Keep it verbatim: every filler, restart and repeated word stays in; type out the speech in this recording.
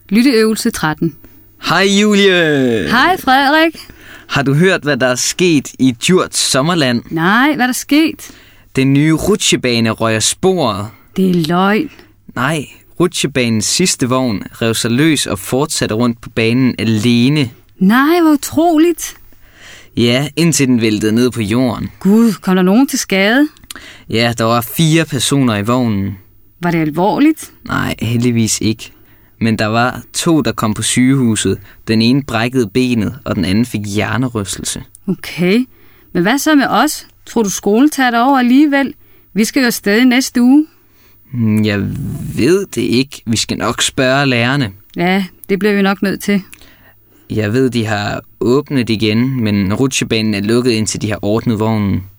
Lytteøvelse tretten. Hej Julie! Hej Frederik. Har du hørt, hvad der er sket i Djurts Sommerland? Nej, hvad er der sket? Den nye rutsjebane røg af sporet. Det er løgn. Nej, rutsjebanens sidste vogn rev sig løs og fortsatte rundt på banen alene. Nej, hvor utroligt. Ja, indtil den væltede ned på jorden. Gud, kom der nogen til skade? Ja, der var fire personer i vognen. Var det alvorligt? Nej, heldigvis ikke. Men der var to, der kom på sygehuset. Den ene brækkede benet, og den anden fik hjernerystelse. Okay, men hvad så med os? Tror du, skolen tager det over alligevel? Vi skal jo afsted næste uge. Jeg ved det ikke. Vi skal nok spørge lærerne. Ja, det bliver vi nok nødt til. Jeg ved, de har åbnet igen, men rutsjebanen er lukket, indtil de har ordnet vognen.